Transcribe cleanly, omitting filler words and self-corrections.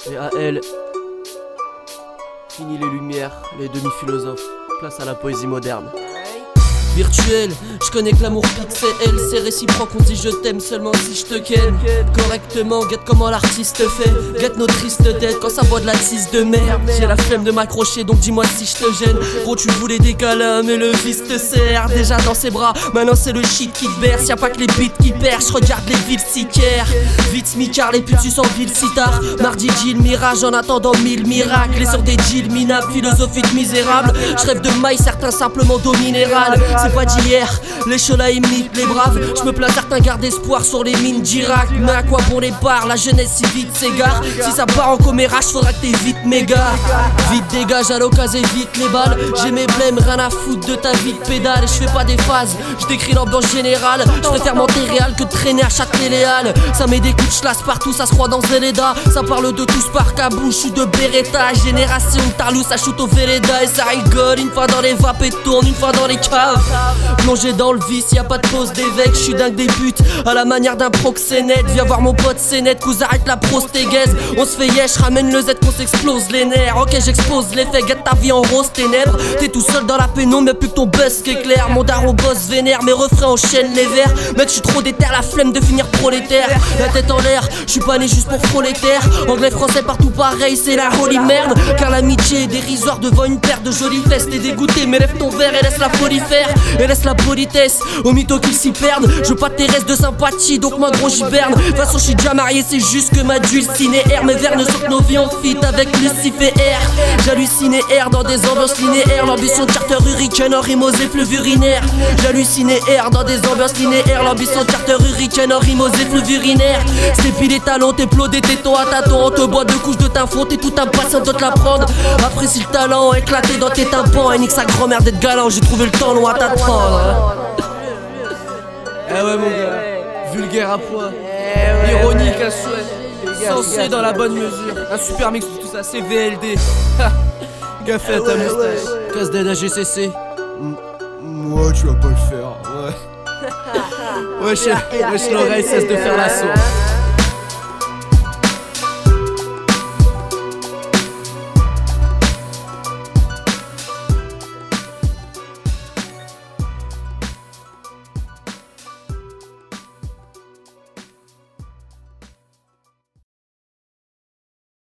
Et à elle, fini les lumières, les demi-philosophes, place à la poésie moderne. Virtuel, je connais que l'amour pixel, c'est réciproque, on dit je t'aime seulement si je te ken. Correctement, guette comment l'artiste fait, guette nos tristes têtes quand ça boit de la tisse de merde. J'ai la flemme de m'accrocher donc dis-moi si je te gêne. Gros tu voulais des câlins mais le vice te serre. Déjà dans ses bras, maintenant c'est le shit qui te berce. Y'a pas que les beats qui percent, je regarde les villes sicaires. Vite smicard, les putes tu sens ville si tard. Mardi Gilles, mirage en attendant 1000 miracles. Et sur des Gilles minables, philosophiques misérables. Je rêve de maille, certains simplement d'eau minérale. C'est pas d'hier, les cholas imitent les braves. Je me plains, certains gardent espoir sur les mines d'Irak. Mais à quoi bon les bars, la jeunesse si vite s'égare. Si ça part en commérage, faudra que t'es vite méga. Vite dégage à l'occasion, évite les balles. J'ai mes blêmes, rien à foutre de ta vie de pédale. Je fais pas des phases, je décris l'ambiance générale. Je préfère Montéréal que de traîner à Châtelet-Léal. Ça met des coups de chlasse partout, ça se croit dans Zeleda. Ça parle de tous par cabouche ou de Beretta. Génération de Tarlou, ça shoot au Véleda. Et ça rigole, une fois dans les vapes et tourne, une fois dans les caves. Plongé dans le vice, y'a pas de pause d'évêque. J'suis dingue des buts, à la manière d'un proxénète. Viens voir mon pote Sénète, cousin arrête la prostégaise. On se fait yesh, ramène le Z qu'on s'explose les nerfs. Ok j'expose les faits, guette ta vie en rose ténèbres. T'es tout seul dans la pénombre, y'a plus que ton buzz qui est clair. Mon daron boss vénère, mes refrains enchaînent les vers. Mec j'suis trop déter, la flemme de finir prolétaire. La tête en l'air, j'suis pas né juste pour frôler terre. Anglais français partout pareil, c'est la holy merde. Car l'amitié est dérisoire devant une paire de jolies fesses. T'es dégoûté mais lève ton verre et laisse la folie faire. Et laisse la politesse aux mythos qui s'y perdent. Je veux pas tes restes de sympathie donc moi gros j'hiberne. De toute façon j'suis déjà marié, c'est juste que ma dulcinée air. Mes vers ne sont que nos vies en fit avec Lucifer R. J'hallucinais R dans des ambiances linéaires. L'ambition de Carter Hurricane en rime aux effluves urinaires. J'hallucinais R dans des ambiances linéaires. L'ambition de Carter Hurricane en rime aux effluves urinaires. C'est pile les talons, t'es plodé, téton à tâton. On te boit deux couches de teint fond, t'es tout impatient de te la prendre. Apprécie le talent, éclaté dans tes tympans. Et nique sa grand-mère d'être galant, j'ai trouvé le temps long à t'attendre. Eh ouais mon gars, vulgaire à poids, ironique à souhait, sensé dans la bonne mesure. Un super mix de tout ça, c'est VLD. Café à ta moustache, casse d'aide à GCC. Ouais tu vas pas le faire, ouais. Wesh l'oreille cesse de faire la sourde.